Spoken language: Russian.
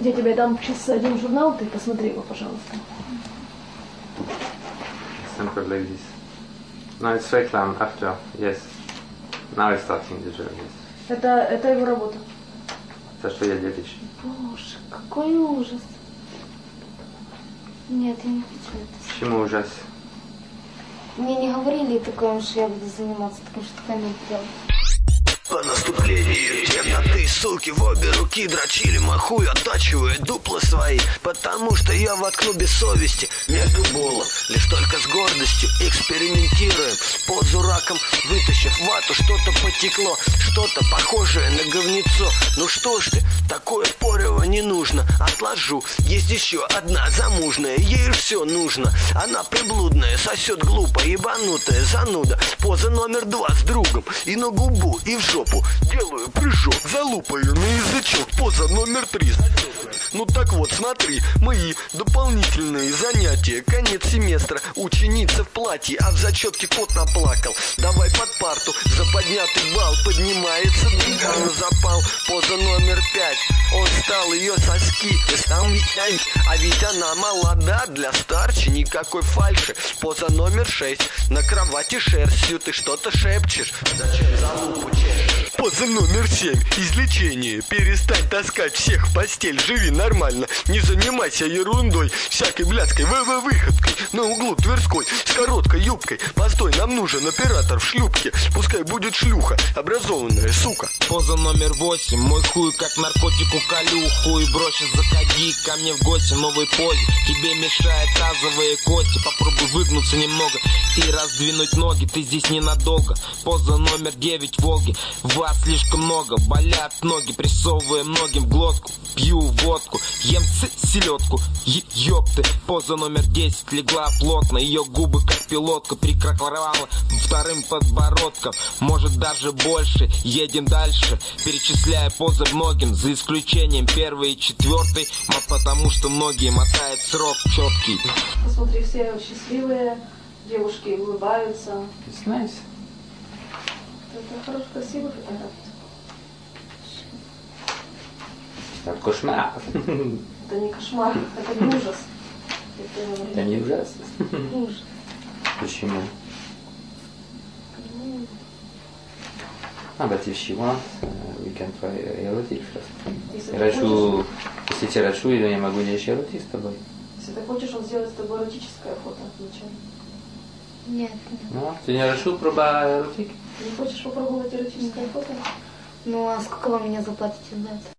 Я тебе дам сейчас один журнал, ты посмотри его, пожалуйста. Something like this. No, it's reclam after. Yes. Now it's starting the job. Yes. Это его работа. За что я 2000. Боже, какой ужас. Нет, я не хочу это. Почему ужас? Мне не говорили такое, что я буду заниматься таким, что такое не делать. По наступлению темноты суки в обе руки дрочили, махуй, оттачивая дупла свои. Потому что я воткну без совести между булок. Лишь только с гордостью экспериментируем. Позу раком вытащив вату, что-то потекло, что-то похожее на говнецо. Ну что ж ты, такое порево не нужно. Отложу, есть еще одна замужная, ей все нужно. Она приблудная, сосет глупо, ебанутая зануда. Поза номер 2 с другом, и на губу, и в жопу. Делаю прыжок, залупаю на язычок. Поза номер 3. Ну так вот, смотри, мои дополнительные занятия. Конец семестра, ученица в платье, а в зачетке кот наплакал. Давай под парту, за поднятый балл поднимается дыха на запал. Поза номер 5, он стал ее соски. А ведь она молода, для старчи никакой фальши. Поза номер 6, на кровати шерстью ты что-то шепчешь. Зачем залупу чешешь? Поза номер 7, излечение. Перестань таскать всех в постель, живи нормально. Не занимайся ерундой, всякой блядской выходкой на углу Тверской с короткой юбкой. Постой, нам нужен оператор в шлюпке. Пускай будет шлюха, образованная сука. Поза номер 8, мой хуй как наркотику колю. Хуй бросишь, заходи ко мне в гости в новой позе. Тебе мешают тазовые кости. Попробуй выгнуться немного и раздвинуть ноги. Ты здесь ненадолго. Поза номер 9, Волги. Вас слишком много, болят ноги. Прессовывая многим в глотку. Пью водку, ем селедку. Ёпты. Поза номер 10 легла плотно. Ее губы как пилотка прикрывала вторым подбородком. Может даже больше. Едем дальше, перечисляя позы многим, за исключением 1 и 4, потому что многие мотают срок четкий. Посмотри, все счастливые, девушки улыбаются. It's nice. Это хороший, красивый фотограф. Это кошмар. Это не кошмар, это не ужас. Это не ужас. Ужас. Почему? But if she wants, we can try erotic first. Если тебе рачу, я могу делать эротик с тобой. Если ты хочешь, он сделает с тобой эротическое фото вначале. Нет. Ну, ты не рачу проба эротик? Не хочешь попробовать эротическое фото? Ну а сколько вы меня заплатите за это?